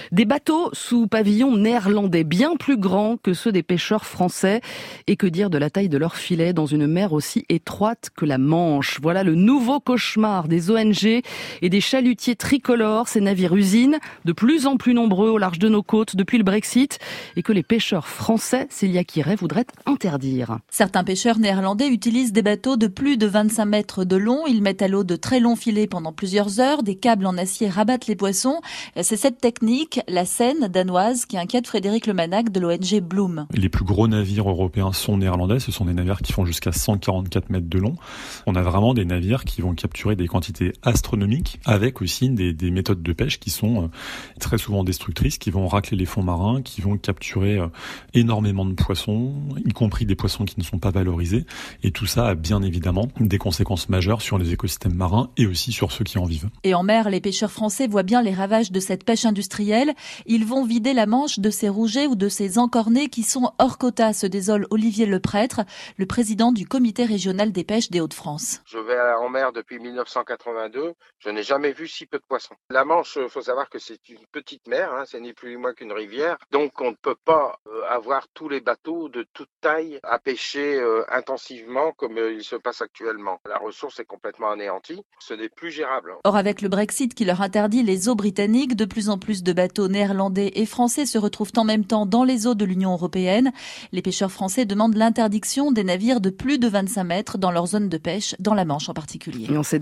Des bateaux sous pavillon néerlandais, bien plus grands que ceux des pêcheurs français. Et que dire de la taille de leurs filets dans une mer aussi étroite que la Manche. Voilà le nouveau cauchemar des ONG et des chalutiers tricolores, ces navires-usines, de plus en plus nombreux au large de nos côtes depuis le Brexit, et que les pêcheurs français, Célia Quiret, voudraient interdire. Certains pêcheurs néerlandais utilisent des bateaux de plus de 25 mètres de long. Ils mettent à l'eau de très longs filets pendant plusieurs heures. Des câbles en acier rabattent les poissons. C'est cette technique, la Seine danoise, qui inquiète Frédéric Lemanac de l'ONG Bloom. Les plus gros navires européens sont néerlandais. Ce sont des navires qui font jusqu'à 144 mètres de long. On a vraiment des navires qui vont capturer des quantités astronomiques, avec aussi des méthodes de pêche qui sont très souvent destructrices, qui vont racler les fonds marins, qui vont capturer énormément de poissons, y compris des poissons qui ne sont pas valorisés. Et tout ça a bien évidemment des conséquences majeures sur les écosystèmes marins et aussi sur ceux qui en vivent. Et en mer, les pêcheurs français voient bien les ravages de cette pêche industrielle. Ils vont vider la Manche de ces rougets ou de ces encornés qui sont hors quota, se désole Olivier Leprêtre, le président du comité régional des pêches des Hauts-de-France. Je vais en mer depuis 1982. Je n'ai jamais vu si peu de poissons. La Manche, il faut savoir que c'est une petite mer, c'est ni plus ni moins qu'une rivière. Donc on ne peut pas avoir tous les bateaux de toute taille à pêcher intensivement comme il se passe actuellement. La ressource est complètement anéantie. Ce n'est plus gérable. Or, avec le Brexit qui leur interdit les eaux britanniques, de plus en plus de bateaux néerlandais et français se retrouvent en même temps dans les eaux de l'Union européenne. Les pêcheurs français demandent l'interdiction des navires de plus de 25 mètres dans leur zone de pêche, dans la Manche en particulier.